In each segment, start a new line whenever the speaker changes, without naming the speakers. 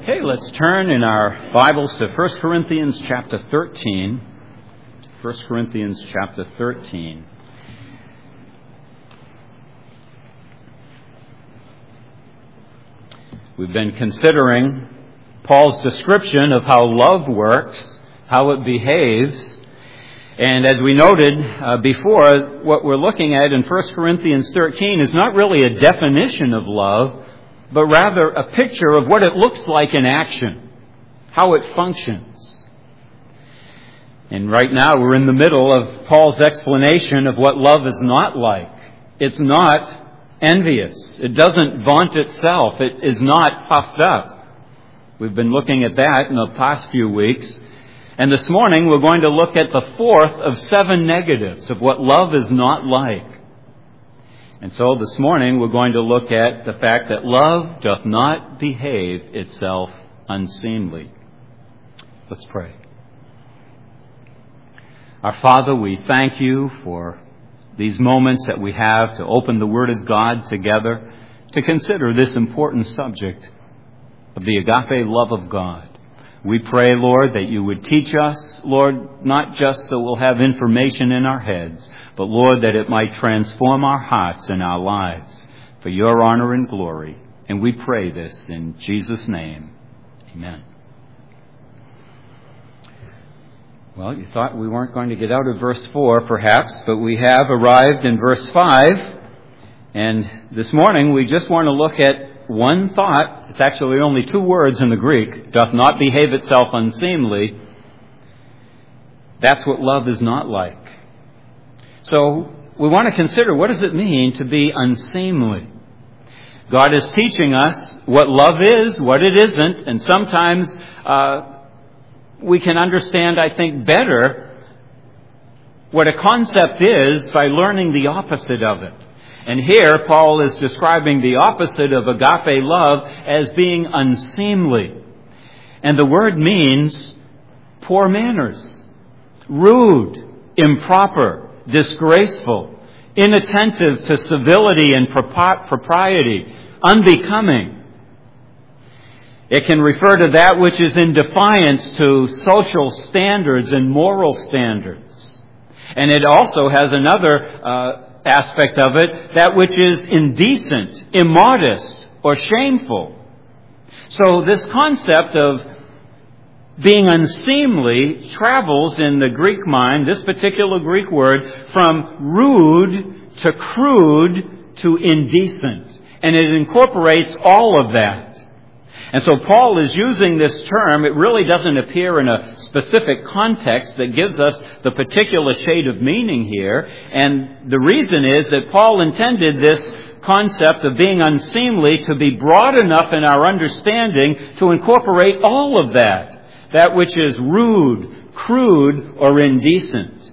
Okay, let's turn in our Bibles to 1 Corinthians chapter 13. 1 Corinthians chapter 13. We've been considering Paul's description of how love works, how it behaves. And as we noted before, what we're looking at in 1 Corinthians 13 is not really a definition of love, but rather a picture of what it looks like in action, how it functions. And right now we're in the middle of Paul's explanation of what love is not like. It's not envious. It doesn't vaunt itself. It is not puffed up. We've been looking at that in the past few weeks. And this morning we're going to look at the fourth of 7 negatives of what love is not like. And so this morning we're going to look at the fact that love doth not behave itself unseemly. Let's pray. Our Father, we thank you for these moments that we have to open the Word of God together to consider this important subject of the agape love of God. We pray, Lord, that you would teach us, Lord, not just so we'll have information in our heads, but, Lord, that it might transform our hearts and our lives for your honor and glory. And we pray this in Jesus' name. Amen. Well, you thought we weren't going to get out of verse 4, perhaps, but we have arrived in verse 5. And this morning we just want to look at one thought. It's actually only 2 words in the Greek. Doth not behave itself unseemly. That's what love is not like. So we want to consider, what does it mean to be unseemly? God is teaching us what love is, what it isn't, and sometimes we can understand, I think, better what a concept is by learning the opposite of it. And here, Paul is describing the opposite of agape love as being unseemly. And the word means poor manners, rude, improper, disgraceful, inattentive to civility and propriety, unbecoming. It can refer to that which is in defiance to social standards and moral standards. And it also has another aspect of it, that which is indecent, immodest, or shameful. So this concept of being unseemly travels in the Greek mind, this particular Greek word, from rude to crude to indecent. And it incorporates all of that. And so Paul is using this term. It really doesn't appear in a specific context that gives us the particular shade of meaning here. And the reason is that Paul intended this concept of being unseemly to be broad enough in our understanding to incorporate all of that. That which is rude, crude, or indecent.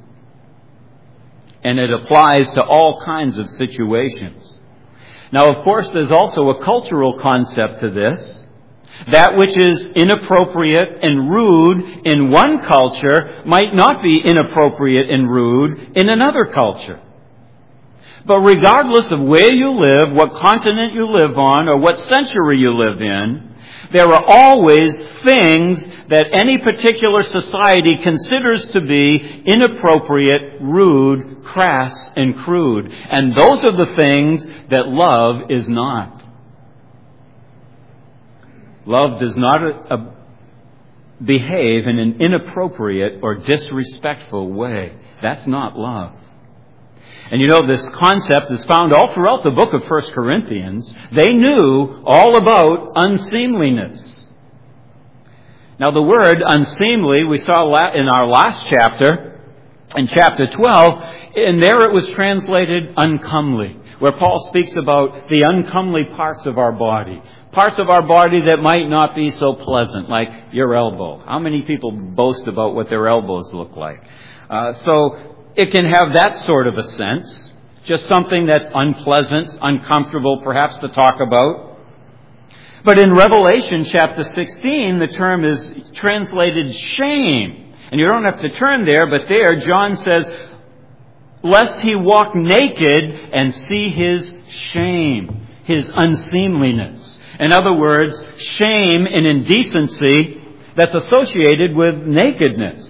And it applies to all kinds of situations. Now, of course, there's also a cultural concept to this. That which is inappropriate and rude in one culture might not be inappropriate and rude in another culture. But regardless of where you live, what continent you live on, or what century you live in, there are always things that any particular society considers to be inappropriate, rude, crass, and crude. And those are the things that love is not. Love does not behave in an inappropriate or disrespectful way. That's not love. And you know, this concept is found all throughout the book of 1 Corinthians. They knew all about unseemliness. Now, the word unseemly, we saw in our last chapter, in chapter 12, and there it was translated uncomely, where Paul speaks about the uncomely parts of our body. Parts of our body that might not be so pleasant, like your elbow. How many people boast about what their elbows look like? So it can have that sort of a sense. Just something that's unpleasant, uncomfortable perhaps to talk about. But in Revelation chapter 16, the term is translated shame. And you don't have to turn there, but there John says, lest he walk naked and see his shame, his unseemliness. In other words, shame and indecency that's associated with nakedness.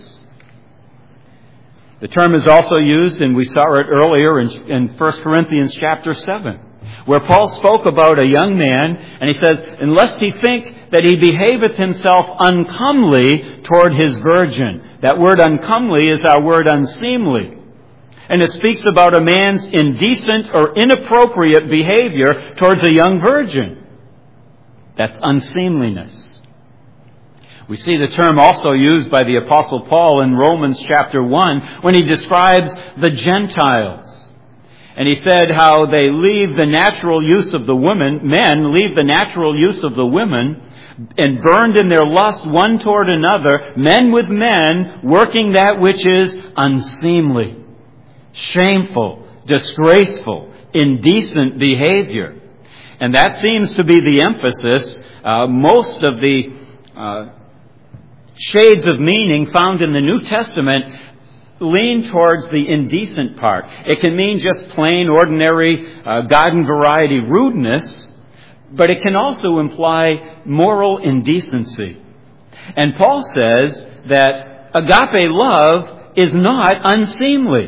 The term is also used, and we saw it earlier in 1 Corinthians chapter 7, where Paul spoke about a young man, and he says, unless he think that he behaveth himself uncomely toward his virgin. That word uncomely is our word unseemly. And it speaks about a man's indecent or inappropriate behavior towards a young virgin. That's unseemliness. We see the term also used by the Apostle Paul in Romans chapter 1 when he describes the Gentiles. And he said how they leave the natural use of the women, men leave the natural use of the women, and burned in their lust one toward another, men with men, working that which is unseemly, shameful, disgraceful, indecent behavior. And that seems to be the emphasis. Most of the shades of meaning found in the New Testament lean towards the indecent part. It can mean just plain, ordinary, garden variety rudeness, but it can also imply moral indecency. And Paul says that agape love is not unseemly.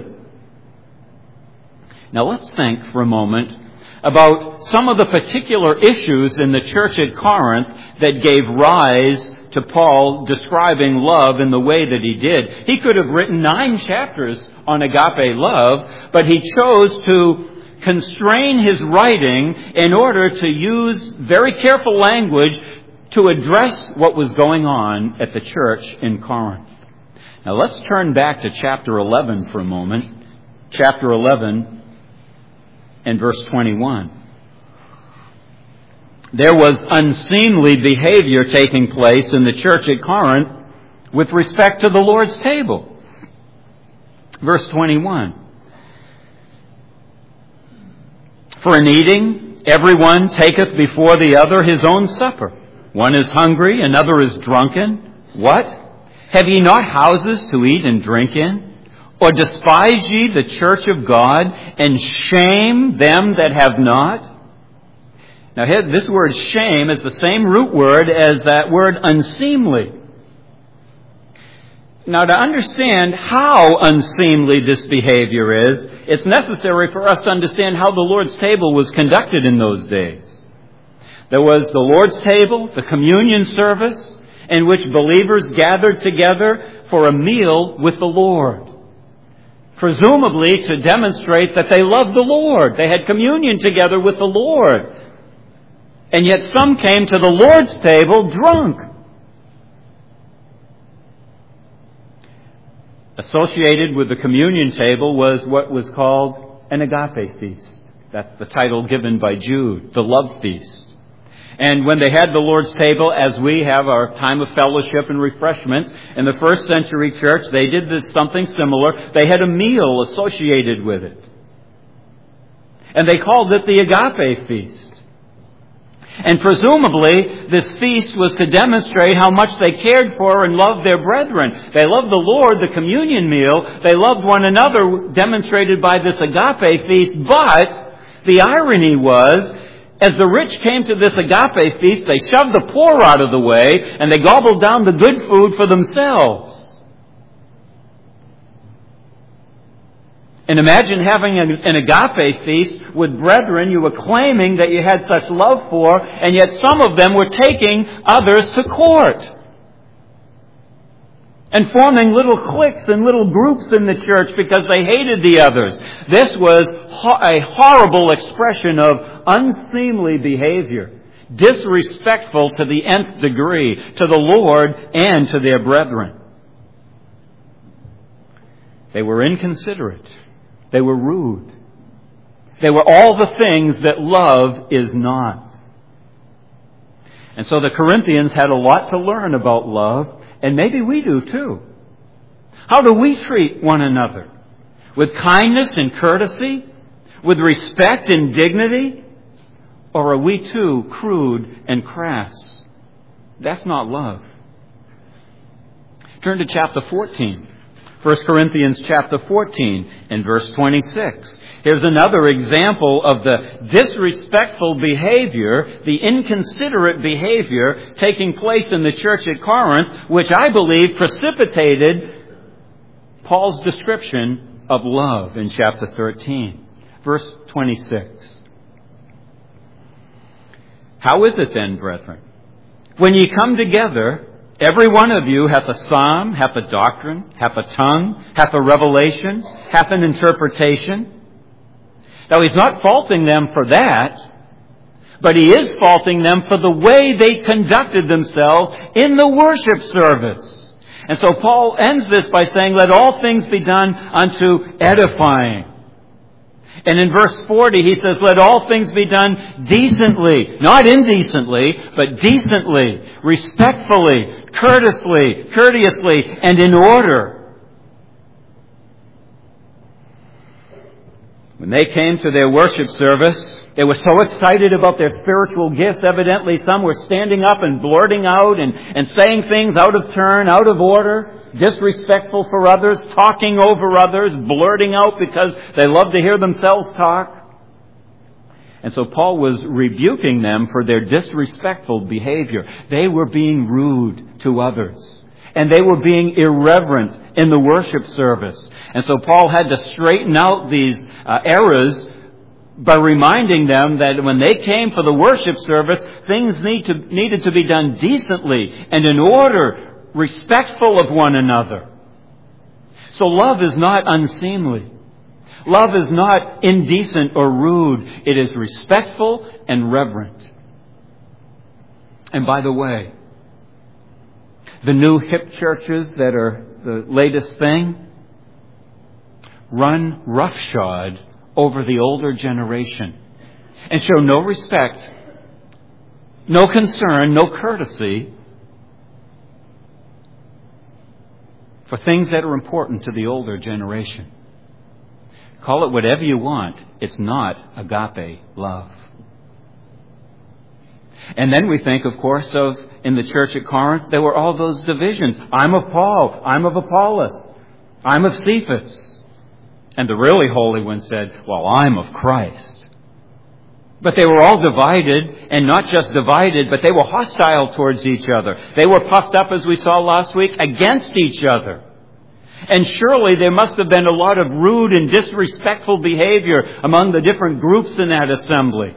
Now let's think for a moment about some of the particular issues in the church at Corinth that gave rise to Paul describing love in the way that he did. He could have written 9 chapters on agape love, but he chose to constrain his writing in order to use very careful language to address what was going on at the church in Corinth. Now let's turn back to chapter 11 for a moment. Chapter 11 and verse 21. There was unseemly behavior taking place in the church at Corinth with respect to the Lord's table. Verse 21. For in eating, everyone taketh before the other his own supper. One is hungry, another is drunken. What? Have ye not houses to eat and drink in? Or despise ye the church of God, and shame them that have not? Now, this word shame is the same root word as that word unseemly. Now, to understand how unseemly this behavior is, it's necessary for us to understand how the Lord's table was conducted in those days. There was the Lord's table, the communion service, in which believers gathered together for a meal with the Lord. Presumably to demonstrate that they loved the Lord. They had communion together with the Lord. And yet some came to the Lord's table drunk. Associated with the communion table was what was called an agape feast. That's the title given by Jude, the love feast. And when they had the Lord's table, as we have our time of fellowship and refreshments, in the first century church, they did something similar. They had a meal associated with it. And they called it the agape feast. And presumably, this feast was to demonstrate how much they cared for and loved their brethren. They loved the Lord, the communion meal. They loved one another, demonstrated by this agape feast. But the irony was, as the rich came to this agape feast, they shoved the poor out of the way, and they gobbled down the good food for themselves. And imagine having an agape feast with brethren you were claiming that you had such love for, and yet some of them were taking others to court and forming little cliques and little groups in the church because they hated the others. This was a horrible expression of unseemly behavior, disrespectful to the nth degree to the Lord and to their brethren. They were inconsiderate. They were rude. They were all the things that love is not. And so the Corinthians had a lot to learn about love, and maybe we do too. How do we treat one another? With kindness and courtesy? With respect and dignity? Or are we too crude and crass? That's not love. Turn to chapter 14. 1 Corinthians chapter 14 and verse 26. Here's another example of the disrespectful behavior, the inconsiderate behavior taking place in the church at Corinth, which I believe precipitated Paul's description of love in chapter 13. Verse 26. How is it then, brethren? When ye come together, every one of you hath a psalm, hath a doctrine, hath a tongue, hath a revelation, hath an interpretation. Now, he's not faulting them for that, but he is faulting them for the way they conducted themselves in the worship service. And so Paul ends this by saying, let all things be done unto edifying. And in verse 40, he says, let all things be done decently. Not indecently, but decently, respectfully, courteously, and in order. When they came to their worship service, they were so excited about their spiritual gifts. Evidently, some were standing up and blurting out and saying things out of turn, out of order, disrespectful for others, talking over others, blurting out because they love to hear themselves talk. And so Paul was rebuking them for their disrespectful behavior. They were being rude to others. And they were being irreverent in the worship service. And so Paul had to straighten out these errors by reminding them that when they came for the worship service, things needed to be done decently and in order, respectful of one another. So love is not unseemly. Love is not indecent or rude. It is respectful and reverent. And by the way, the new hip churches that are the latest thing run roughshod over the older generation and show no respect, no concern, no courtesy for things that are important to the older generation. Call it whatever you want. It's not agape love. And then we think, of course, of in the church at Corinth, there were all those divisions. I'm of Paul. I'm of Apollos. I'm of Cephas. And the really holy one said, well, I'm of Christ. But they were all divided, and not just divided, but they were hostile towards each other. They were puffed up, as we saw last week, against each other. And surely there must have been a lot of rude and disrespectful behavior among the different groups in that assembly.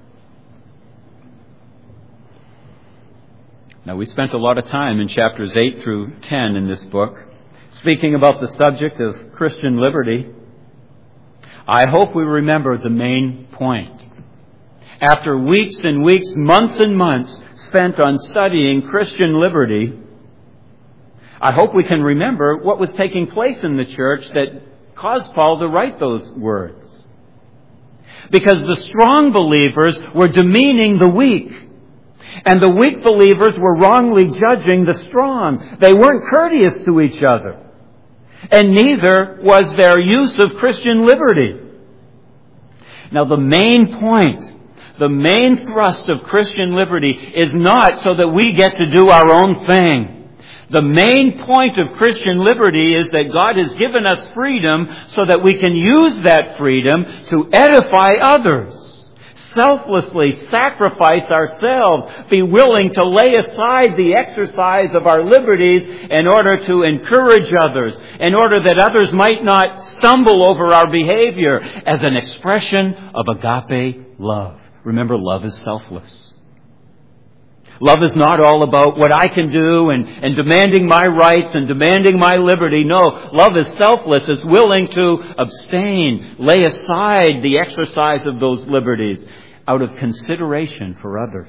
Now, we spent a lot of time in chapters 8 through 10 in this book speaking about the subject of Christian liberty. I hope we remember the main point. After weeks and weeks, months and months spent on studying Christian liberty, I hope we can remember what was taking place in the church that caused Paul to write those words. Because the strong believers were demeaning the weak. And the weak believers were wrongly judging the strong. They weren't courteous to each other. And neither was their use of Christian liberty. Now, the main point, the main thrust of Christian liberty is not so that we get to do our own thing. The main point of Christian liberty is that God has given us freedom so that we can use that freedom to edify others. Selflessly sacrifice ourselves, be willing to lay aside the exercise of our liberties in order to encourage others, in order that others might not stumble over our behavior as an expression of agape love. Remember, love is selfless. Love is not all about what I can do and demanding my rights and demanding my liberty. No, love is selfless. It's willing to abstain, lay aside the exercise of those liberties out of consideration for others.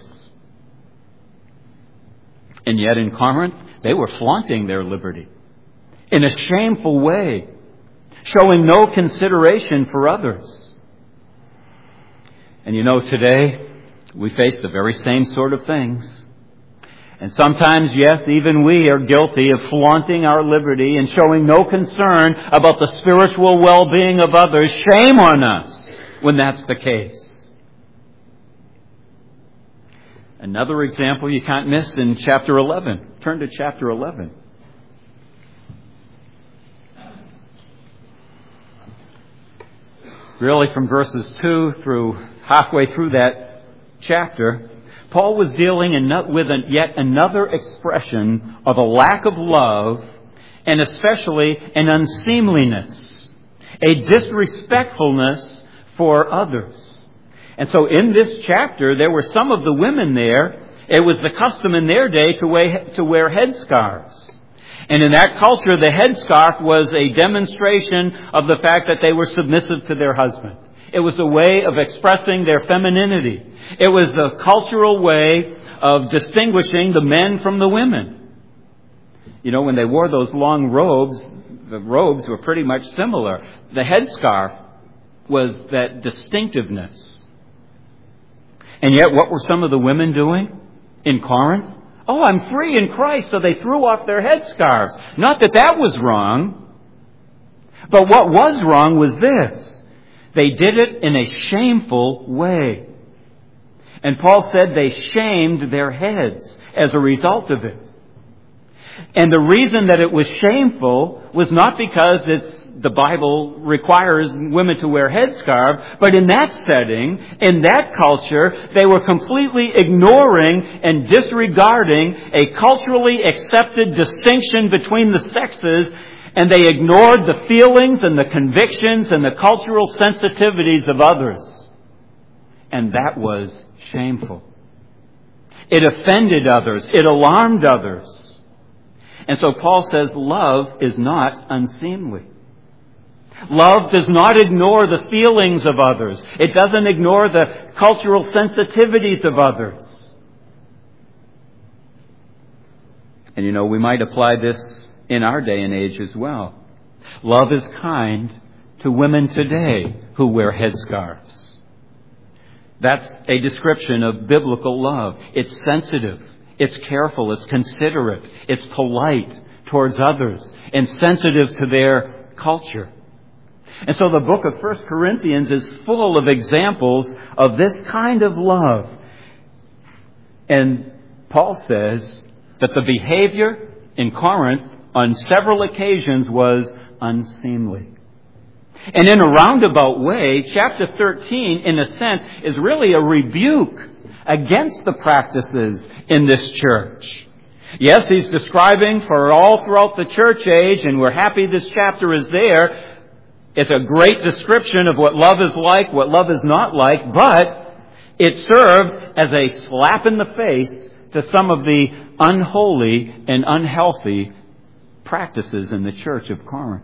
And yet in Corinth, they were flaunting their liberty in a shameful way, showing no consideration for others. And you know, today, we face the very same sort of things. And sometimes, yes, even we are guilty of flaunting our liberty and showing no concern about the spiritual well-being of others. Shame on us when that's the case. Another example you can't miss in chapter 11. Turn to chapter 11. really from verses 2 through halfway through that chapter, Paul was dealing with yet another expression of a lack of love, and especially an unseemliness, a disrespectfulness for others. And so in this chapter, there were some of the women there. It was the custom in their day to wear headscarves. And in that culture, the headscarf was a demonstration of the fact that they were submissive to their husband. It was a way of expressing their femininity. It was a cultural way of distinguishing the men from the women. You know, when they wore those long robes, the robes were pretty much similar. The headscarf was that distinctiveness. And yet, what were some of the women doing in Corinth? Oh, I'm free in Christ, so they threw off their headscarves. Not that that was wrong. But what was wrong was this. They did it in a shameful way. And Paul said they shamed their heads as a result of it. And the reason that it was shameful was not because the Bible requires women to wear headscarves, but in that setting, in that culture, they were completely ignoring and disregarding a culturally accepted distinction between the sexes, and they ignored the feelings and the convictions and the cultural sensitivities of others. And that was shameful. It offended others. It alarmed others. And so Paul says love is not unseemly. Love does not ignore the feelings of others. It doesn't ignore the cultural sensitivities of others. And you know, we might apply this in our day and age as well. Love is kind to women today who wear headscarves. That's a description of biblical love. It's sensitive. It's careful. It's considerate. It's polite towards others and sensitive to their culture. And so the book of 1 Corinthians is full of examples of this kind of love. And Paul says that the behavior in Corinth on several occasions was unseemly. And in a roundabout way, chapter 13, in a sense, is really a rebuke against the practices in this church. Yes, he's describing for all throughout the church age, and we're happy this chapter is there. It's a great description of what love is like, what love is not like, but it served as a slap in the face to some of the unholy and unhealthy practices in the church of Corinth.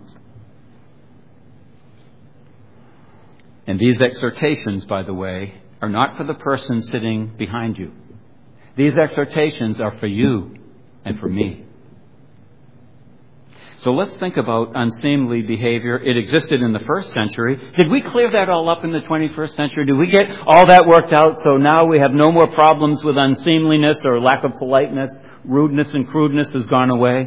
And these exhortations, by the way, are not for the person sitting behind you. These exhortations are for you and for me. So let's think about unseemly behavior. It existed in the first century. Did we clear that all up in the 21st century? Did we get all that worked out so now we have no more problems with unseemliness or lack of politeness? Rudeness and crudeness has gone away?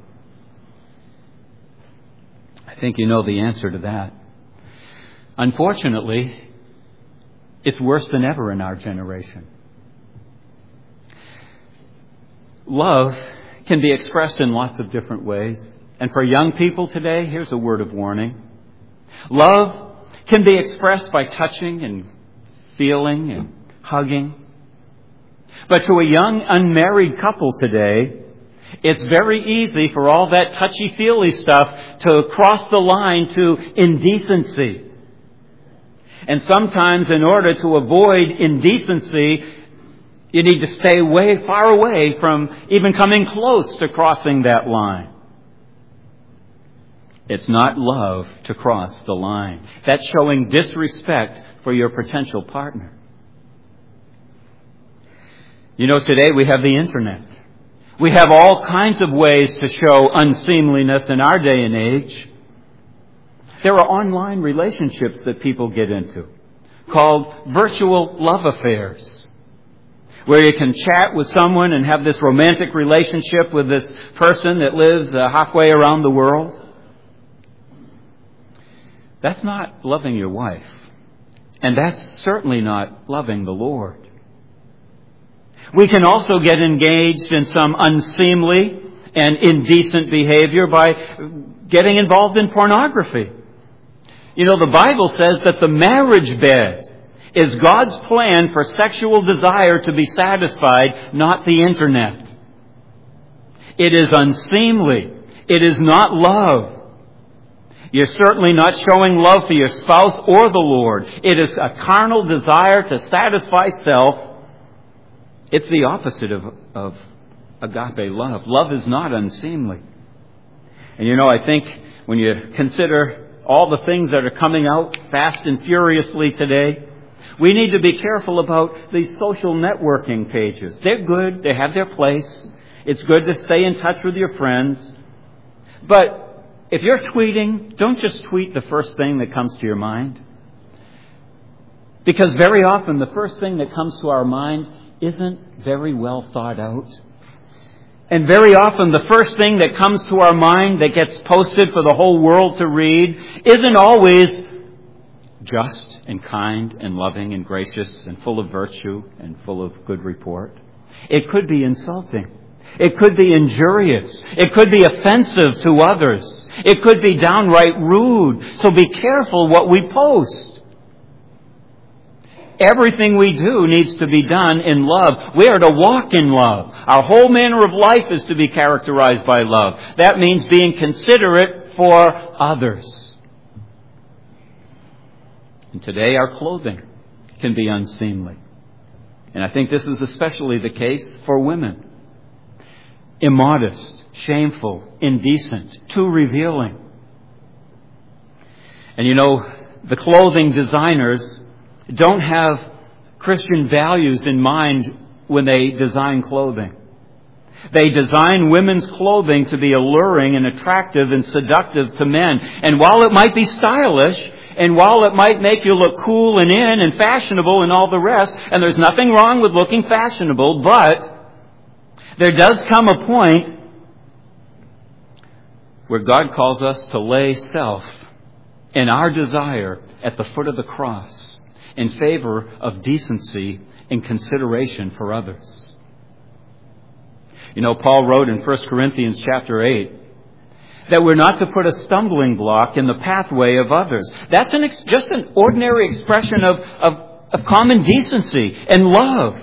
I think you know the answer to that. Unfortunately, it's worse than ever in our generation. Love can be expressed in lots of different ways. And for young people today, here's a word of warning. Love can be expressed by touching and feeling and hugging. But to a young unmarried couple today, it's very easy for all that touchy-feely stuff to cross the line to indecency. And sometimes in order to avoid indecency, you need to stay way far away from even coming close to crossing that line. It's not love to cross the line. That's showing disrespect for your potential partner. You know, today we have the internet. We have all kinds of ways to show unseemliness in our day and age. There are online relationships that people get into called virtual love affairs, where you can chat with someone and have this romantic relationship with this person that lives halfway around the world. That's not loving your wife. And that's certainly not loving the Lord. We can also get engaged in some unseemly and indecent behavior by getting involved in pornography. You know, the Bible says that the marriage bed is God's plan for sexual desire to be satisfied, not the internet. It is unseemly. It is not love. You're certainly not showing love for your spouse or the Lord. It is a carnal desire to satisfy self. It's the opposite of agape love. Love is not unseemly. And you know, I think when you consider all the things that are coming out fast and furiously today, we need to be careful about these social networking pages. They're good. They have their place. It's good to stay in touch with your friends. But if you're tweeting, don't just tweet the first thing that comes to your mind. Because very often the first thing that comes to our mind isn't very well thought out. And very often the first thing that comes to our mind that gets posted for the whole world to read isn't always just and kind and loving and gracious and full of virtue and full of good report. It could be insulting. It could be injurious. It could be offensive to others. It could be downright rude. So be careful what we post. Everything we do needs to be done in love. We are to walk in love. Our whole manner of life is to be characterized by love. That means being considerate for others. And today our clothing can be unseemly. And I think this is especially the case for women. Immodest, shameful, indecent, too revealing. And you know, the clothing designers don't have Christian values in mind when they design clothing. They design women's clothing to be alluring and attractive and seductive to men. And while it might be stylish, and while it might make you look cool and in and fashionable and all the rest, and there's nothing wrong with looking fashionable, but there does come a point where God calls us to lay self and our desire at the foot of the cross in favor of decency and consideration for others. You know, Paul wrote in 1 Corinthians chapter 8 that we're not to put a stumbling block in the pathway of others. That's just an ordinary expression of common decency and love.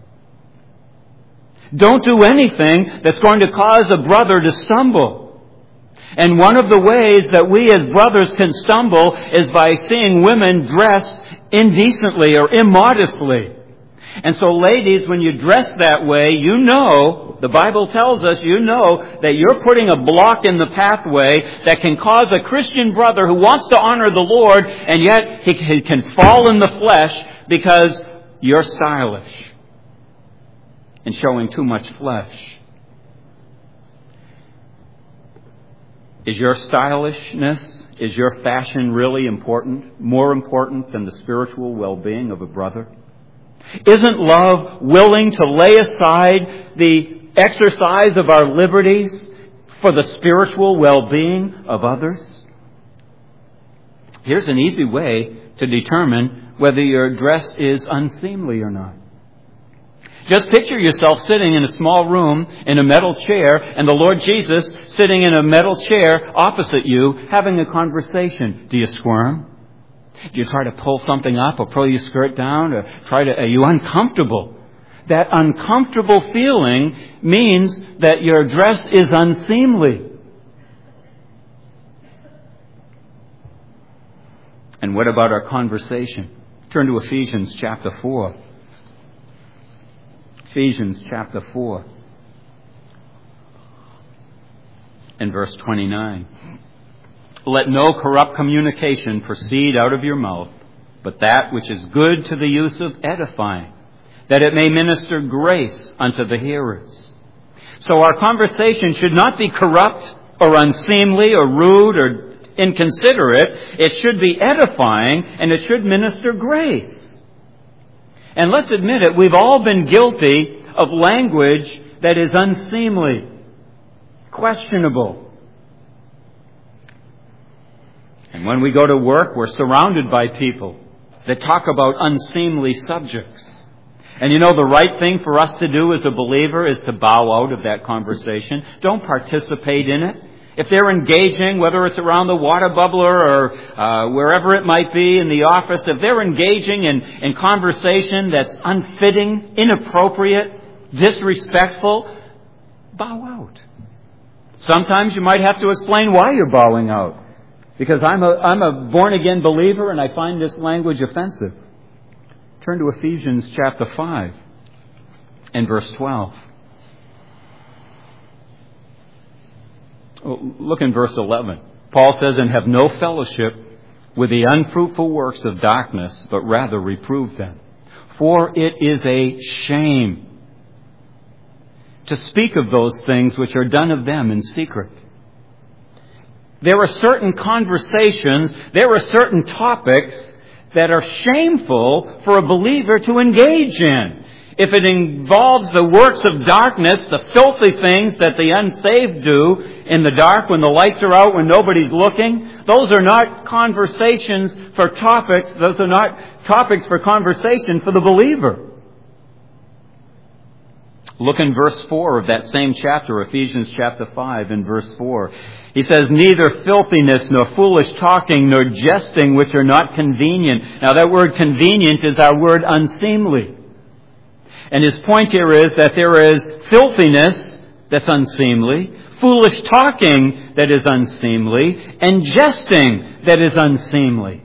Don't do anything that's going to cause a brother to stumble. And one of the ways that we as brothers can stumble is by seeing women dressed indecently or immodestly. And so ladies, when you dress that way, you know, the Bible tells us, you know that you're putting a block in the pathway that can cause a Christian brother who wants to honor the Lord, and yet he can fall in the flesh because you're stylish and showing too much flesh. Is your stylishness, is your fashion really important, more important than the spiritual well-being of a brother? Isn't love willing to lay aside the exercise of our liberties for the spiritual well-being of others? Here's an easy way to determine whether your dress is unseemly or not. Just picture yourself sitting in a small room in a metal chair and the Lord Jesus sitting in a metal chair opposite you having a conversation. Do you squirm? Do you try to pull something up or pull your skirt down or are you uncomfortable? That uncomfortable feeling means that your dress is unseemly. And what about our conversation? Turn to Ephesians chapter 4. Ephesians chapter 4 and verse 29. Let no corrupt communication proceed out of your mouth, but that which is good to the use of edifying, that it may minister grace unto the hearers. So our conversation should not be corrupt or unseemly or rude or inconsiderate. It should be edifying and it should minister grace. And let's admit it, we've all been guilty of language that is unseemly, questionable. And when we go to work, we're surrounded by people that talk about unseemly subjects. And you know, the right thing for us to do as a believer is to bow out of that conversation. Don't participate in it. If they're engaging, whether it's around the water bubbler or wherever it might be in the office, if they're engaging in conversation that's unfitting, inappropriate, disrespectful, bow out. Sometimes you might have to explain why you're bowing out. Because I'm a born-again believer and I find this language offensive. Turn to Ephesians chapter 5 and verse 12. Look in verse 11. Paul says, "And have no fellowship with the unfruitful works of darkness, but rather reprove them. For it is a shame to speak of those things which are done of them in secret." There are certain conversations, there are certain topics that are shameful for a believer to engage in. If it involves the works of darkness, the filthy things that the unsaved do in the dark when the lights are out, when nobody's looking, those are not conversations for topics, those are not topics for conversation for the believer. Look in verse 4 of that same chapter, Ephesians chapter 5 and verse 4. He says, "Neither filthiness, nor foolish talking, nor jesting, which are not convenient." Now that word convenient is our word unseemly. And his point here is that there is filthiness that's unseemly, foolish talking that is unseemly, and jesting that is unseemly.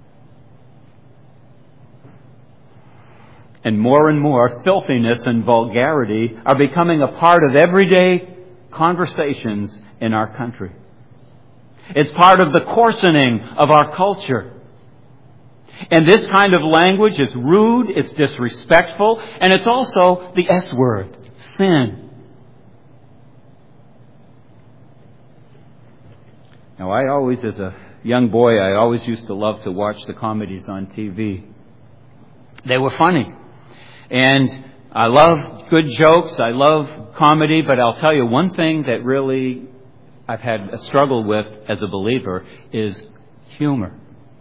And more, filthiness and vulgarity are becoming a part of everyday conversations in our country. It's part of the coarsening of our culture. And this kind of language is rude, it's disrespectful, and it's also the S word, sin. Now, I always, as a young boy, I always used to love to watch the comedies on TV. They were funny. And I love good jokes, I love comedy, but I'll tell you one thing that really I've had a struggle with as a believer is humor.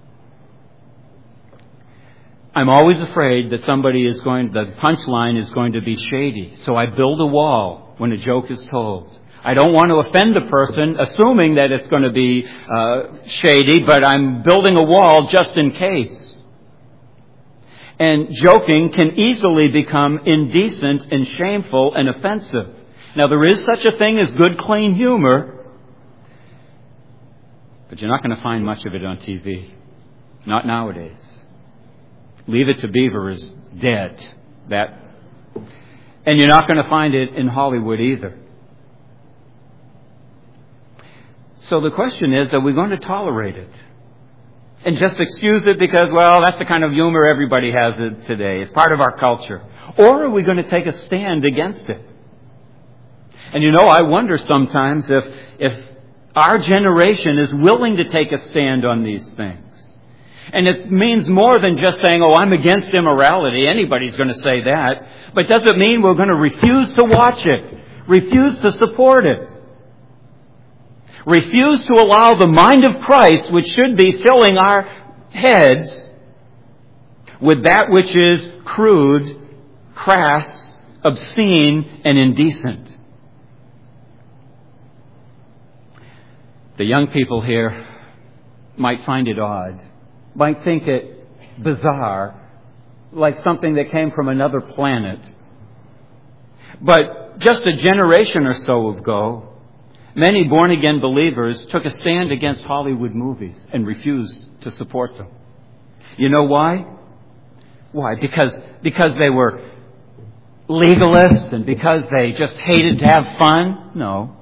I'm always afraid that the punchline is going to be shady. So I build a wall when a joke is told. I don't want to offend the person, assuming that it's going to be shady, but I'm building a wall just in case. And joking can easily become indecent and shameful and offensive. Now, there is such a thing as good, clean humor, but you're not going to find much of it on TV. Not nowadays. Leave It to Beaver is dead. And you're not going to find it in Hollywood either. So the question is, are we going to tolerate it? And just excuse it because, well, that's the kind of humor everybody has today. It's part of our culture. Or are we going to take a stand against it? And I wonder sometimes if our generation is willing to take a stand on these things. And it means more than just saying, oh, I'm against immorality. Anybody's going to say that. But does it mean we're going to refuse to watch it? Refuse to support it? Refuse to allow the mind of Christ, which should be filling our heads, with that which is crude, crass, obscene, and indecent? The young people here might find it odd, might think it bizarre, like something that came from another planet. But just a generation or so ago, many born-again believers took a stand against Hollywood movies and refused to support them. You know why? Why? Because they were legalists and because they just hated to have fun? No.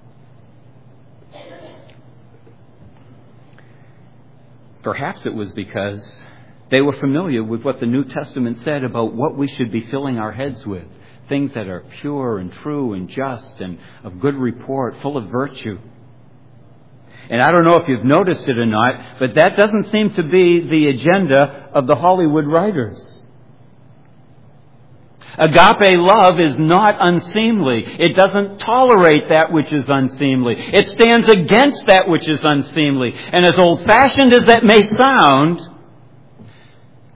Perhaps it was because they were familiar with what the New Testament said about what we should be filling our heads with. Things that are pure and true and just and of good report, full of virtue. And I don't know if you've noticed it or not, but that doesn't seem to be the agenda of the Hollywood writers. Agape love is not unseemly. It doesn't tolerate that which is unseemly. It stands against that which is unseemly. And as old-fashioned as that may sound,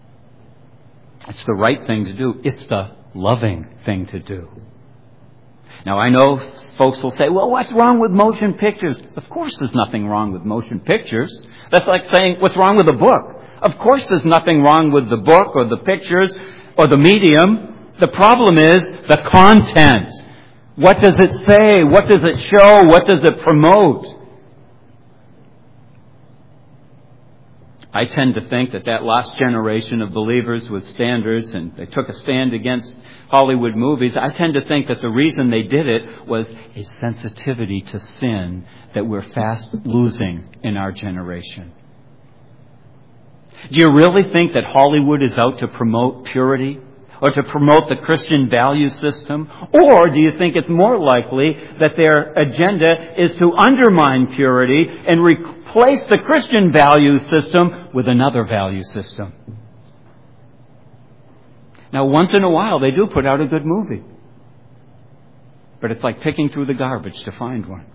it's the right thing to do. It's the loving thing to do. Now, I know folks will say, well, what's wrong with motion pictures? Of course there's nothing wrong with motion pictures. That's like saying, what's wrong with a book? Of course there's nothing wrong with the book or the pictures or the medium. The problem is the content. What does it say? What does it show? What does it promote? I tend to think that last generation of believers with standards, and they took a stand against Hollywood movies, I tend to think that the reason they did it was a sensitivity to sin that we're fast losing in our generation. Do you really think that Hollywood is out to promote purity or to promote the Christian value system? Or do you think it's more likely that their agenda is to undermine purity and replace the Christian value system with another value system? Now, once in a while, they do put out a good movie. But it's like picking through the garbage to find one.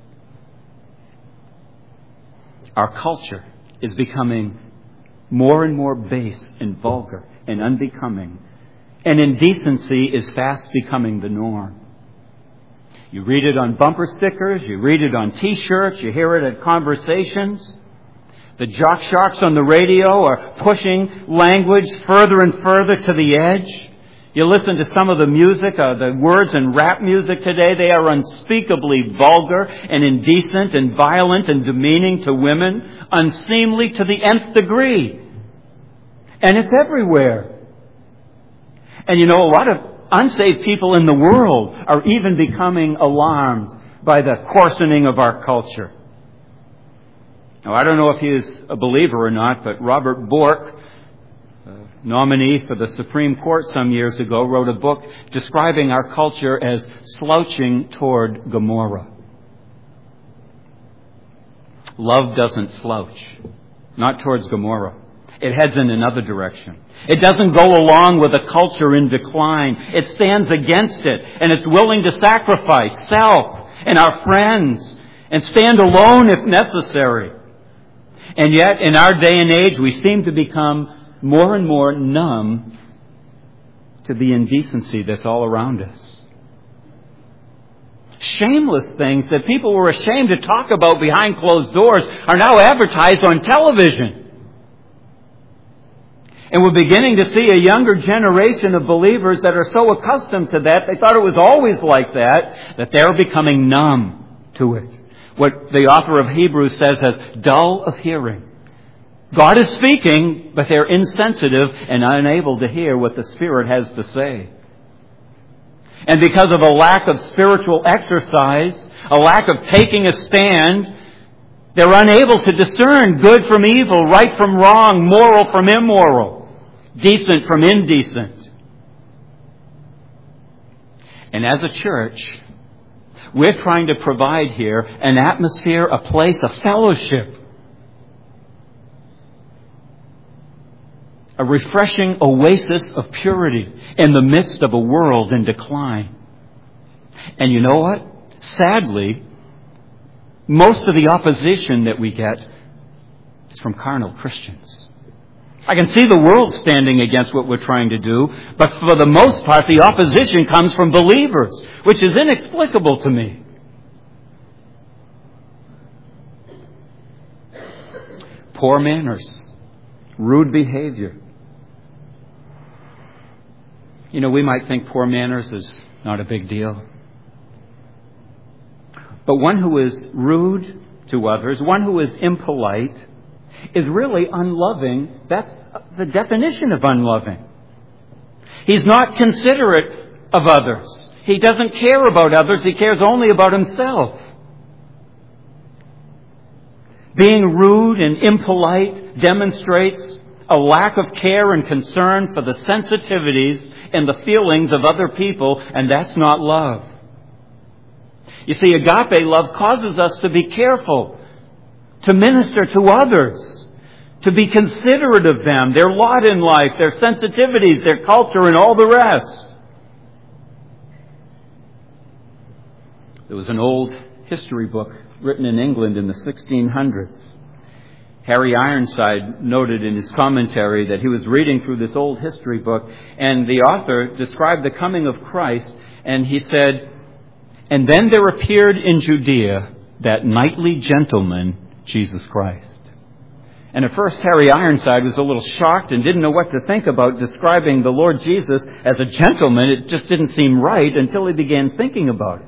Our culture is becoming more and more base and vulgar and unbecoming. And indecency is fast becoming the norm. You read it on bumper stickers, you read it on T-shirts, you hear it at conversations. The jock sharks on the radio are pushing language further and further to the edge. You listen to some of the music, the words in rap music today, they are unspeakably vulgar and indecent and violent and demeaning to women, unseemly to the nth degree. And it's everywhere. And you know, a lot of unsaved people in the world are even becoming alarmed by the coarsening of our culture. Now, I don't know if he is a believer or not, but Robert Bork, nominee for the Supreme Court some years ago, wrote a book describing our culture as slouching toward Gomorrah. Love doesn't slouch, not towards Gomorrah. It heads in another direction. It doesn't go along with a culture in decline. It stands against it, and it's willing to sacrifice self and our friends and stand alone if necessary. And yet, in our day and age, we seem to become more and more numb to the indecency that's all around us. Shameless things that people were ashamed to talk about behind closed doors are now advertised on television. And we're beginning to see a younger generation of believers that are so accustomed to that, they thought it was always like that they're becoming numb to it. What the author of Hebrews says as dull of hearing. God is speaking, but they're insensitive and unable to hear what the Spirit has to say. And because of a lack of spiritual exercise, a lack of taking a stand, they're unable to discern good from evil, right from wrong, moral from immoral, decent from indecent. And as a church, we're trying to provide here an atmosphere, a place, a fellowship, a refreshing oasis of purity in the midst of a world in decline. And you know what? Sadly, most of the opposition that we get is from carnal Christians. I can see the world standing against what we're trying to do, but for the most part, the opposition comes from believers, which is inexplicable to me. Poor manners, rude behavior. You know, we might think poor manners is not a big deal. But one who is rude to others, one who is impolite, is really unloving. That's the definition of unloving. He's not considerate of others. He doesn't care about others. He cares only about himself. Being rude and impolite demonstrates a lack of care and concern for the sensitivities and the feelings of other people, and that's not love. You see, agape love causes us to be careful, to minister to others, to be considerate of them, their lot in life, their sensitivities, their culture, and all the rest. There was an old history book written in England in the 1600s. Harry Ironside noted in his commentary that he was reading through this old history book, and the author described the coming of Christ, and he said, And then there appeared in Judea that knightly gentleman, Jesus Christ. And at first Harry Ironside was a little shocked and didn't know what to think about describing the Lord Jesus as a gentleman. It just didn't seem right until he began thinking about it.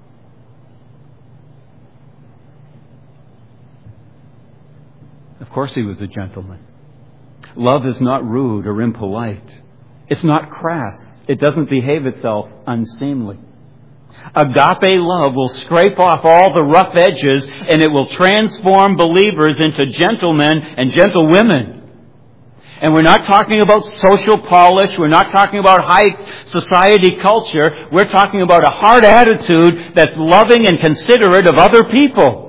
Of course he was a gentleman. Love is not rude or impolite. It's not crass. It doesn't behave itself unseemly. Agape love will scrape off all the rough edges, and it will transform believers into gentlemen and gentlewomen. And we're not talking about social polish. We're not talking about high society culture. We're talking about a heart attitude that's loving and considerate of other people.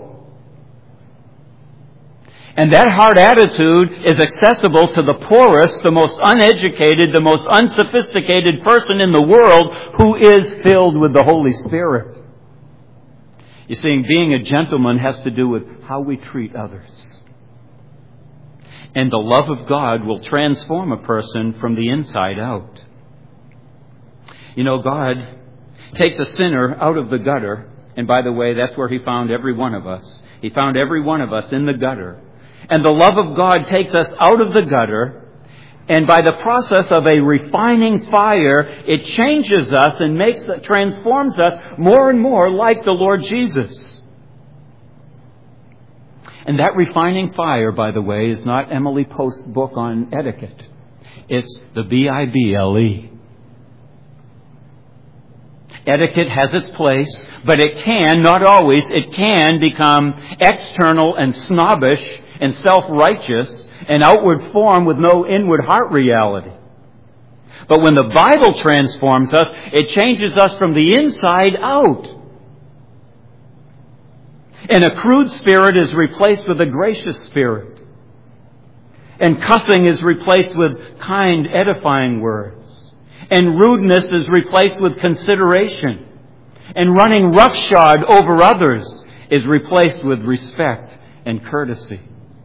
And that heart attitude is accessible to the poorest, the most uneducated, the most unsophisticated person in the world who is filled with the Holy Spirit. You see, being a gentleman has to do with how we treat others. And the love of God will transform a person from the inside out. You know, God takes a sinner out of the gutter. And by the way, that's where He found every one of us. He found every one of us in the gutter. And the love of God takes us out of the gutter, and by the process of a refining fire, it changes us and transforms us more and more like the Lord Jesus. And that refining fire, by the way, is not Emily Post's book on etiquette. It's the Bible. Etiquette has its place, but it can, not always, it can become external and snobbish and self-righteous, and outward form with no inward heart reality. But when the Bible transforms us, it changes us from the inside out. And a crude spirit is replaced with a gracious spirit. And cussing is replaced with kind, edifying words. And rudeness is replaced with consideration. And running roughshod over others is replaced with respect and courtesy.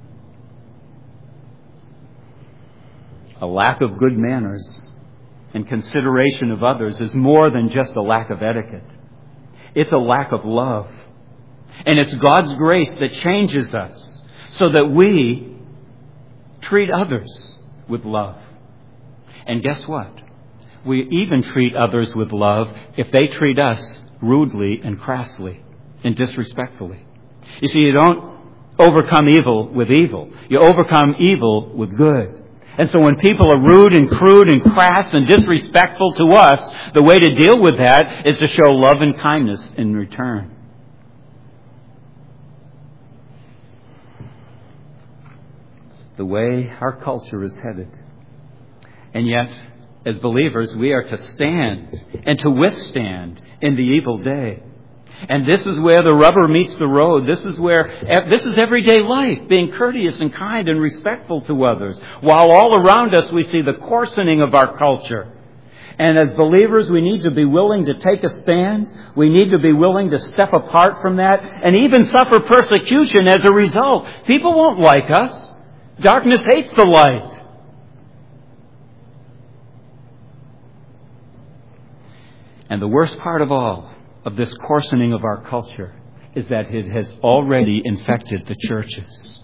A lack of good manners and consideration of others is more than just a lack of etiquette. It's a lack of love. And it's God's grace that changes us so that we treat others with love. And guess what? We even treat others with love if they treat us rudely and crassly and disrespectfully. You see, you don't overcome evil with evil. You overcome evil with good. And so when people are rude and crude and crass and disrespectful to us, the way to deal with that is to show love and kindness in return. It's the way our culture is headed. And yet, as believers, we are to stand and to withstand in the evil day. And this is where the rubber meets the road. This is everyday life, being courteous and kind and respectful to others. While all around us we see the coarsening of our culture. And as believers, we need to be willing to take a stand. We need to be willing to step apart from that and even suffer persecution as a result. People won't like us. Darkness hates the light. And the worst part of all of this coarsening of our culture is that it has already infected the churches.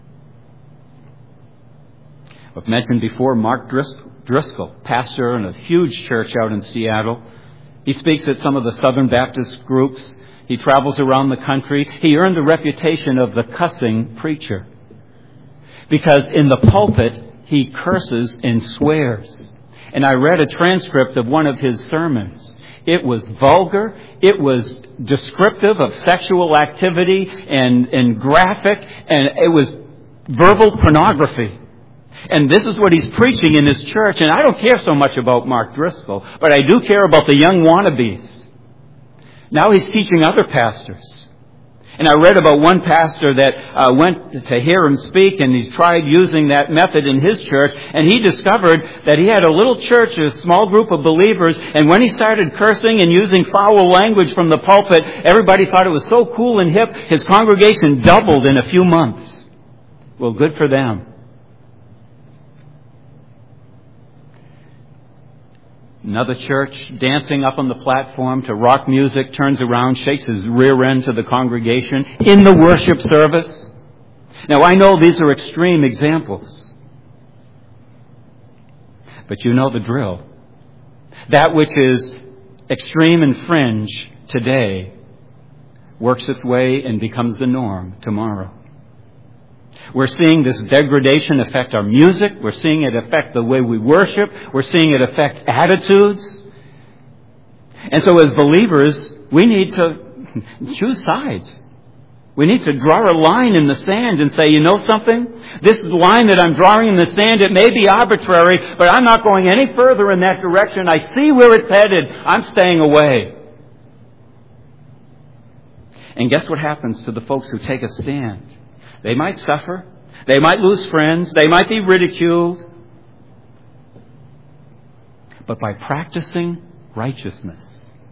I've mentioned before Mark Driscoll, pastor in a huge church out in Seattle. He speaks at some of the Southern Baptist groups. He travels around the country. He earned the reputation of the cussing preacher because in the pulpit he curses and swears. And I read a transcript of one of his sermons. It was vulgar. It was descriptive of sexual activity and graphic, and it was verbal pornography. And this is what he's preaching in his church. And I don't care so much about Mark Driscoll, but I do care about the young wannabes. Now he's teaching other pastors. And I read about one pastor that went to hear him speak, and he tried using that method in his church, and he discovered that he had a little church, a small group of believers, and when he started cursing and using foul language from the pulpit, everybody thought it was so cool and hip, his congregation doubled in a few months. Well, good for them. Another church dancing up on the platform to rock music, turns around, shakes his rear end to the congregation in the worship service. Now, I know these are extreme examples, but you know the drill. That which is extreme and fringe today works its way and becomes the norm tomorrow. We're seeing this degradation affect our music. We're seeing it affect the way we worship. We're seeing it affect attitudes. And so as believers, we need to choose sides. We need to draw a line in the sand and say, you know something? This line that I'm drawing in the sand, it may be arbitrary, but I'm not going any further in that direction. I see where it's headed. I'm staying away. And guess what happens to the folks who take a stand? They might suffer. They might lose friends. They might be ridiculed. But by practicing righteousness,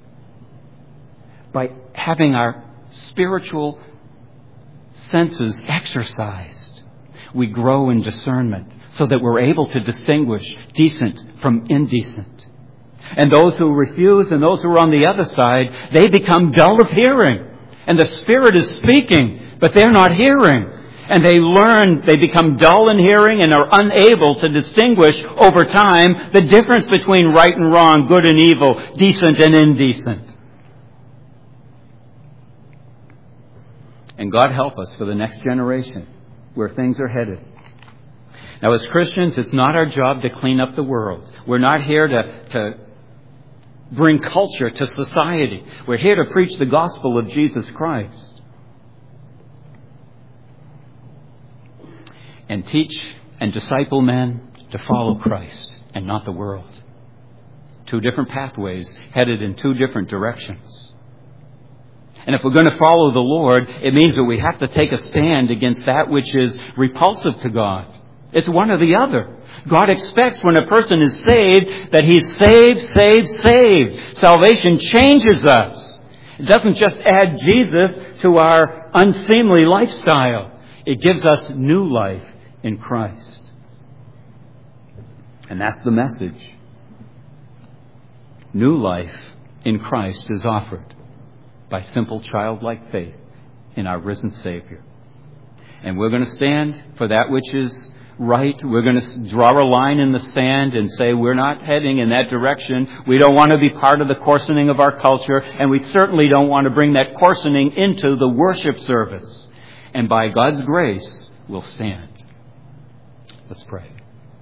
by having our spiritual senses exercised, we grow in discernment so that we're able to distinguish decent from indecent. And those who refuse and those who are on the other side, they become dull of hearing. And the Spirit is speaking, but they're not hearing. And they become dull in hearing and are unable to distinguish over time the difference between right and wrong, good and evil, decent and indecent. And God help us for the next generation where things are headed. Now, as Christians, it's not our job to clean up the world. We're not here to bring culture to society. We're here to preach the gospel of Jesus Christ. And teach and disciple men to follow Christ and not the world. Two different pathways headed in two different directions. And if we're going to follow the Lord, it means that we have to take a stand against that which is repulsive to God. It's one or the other. God expects when a person is saved that he's saved. Salvation changes us. It doesn't just add Jesus to our unseemly lifestyle. It gives us new life in Christ. And that's the message. New life in Christ is offered by simple childlike faith in our risen Savior. And we're going to stand for that which is right. We're going to draw a line in the sand and say we're not heading in that direction. We don't want to be part of the coarsening of our culture, and we certainly don't want to bring that coarsening into the worship service. And by God's grace, we'll stand. Let's pray.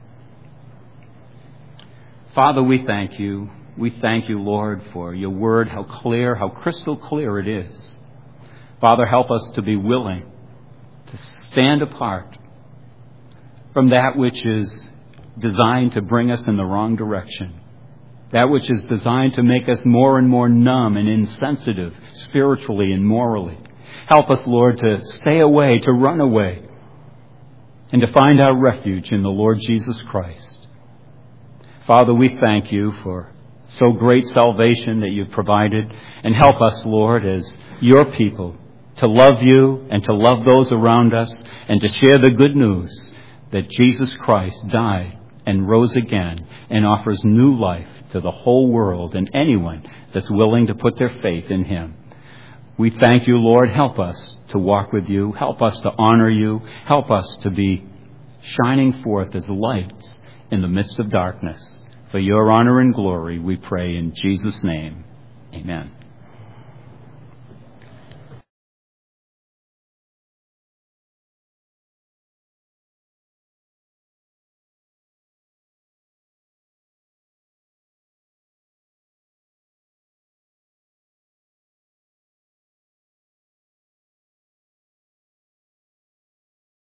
Father, we thank you. We thank you, Lord, for your word, how clear, how crystal clear it is. Father, help us to be willing to stand apart from that which is designed to bring us in the wrong direction. That which is designed to make us more and more numb and insensitive spiritually and morally. Help us, Lord, to stay away, to run away, and to find our refuge in the Lord Jesus Christ. Father, we thank you for so great salvation that you've provided, and help us, Lord, as your people, to love you and to love those around us and to share the good news that Jesus Christ died and rose again and offers new life to the whole world and anyone that's willing to put their faith in him. We thank you, Lord. Help us to walk with you. Help us to honor you. Help us to be shining forth as lights in the midst of darkness. For your honor and glory, we pray in Jesus' name. Amen.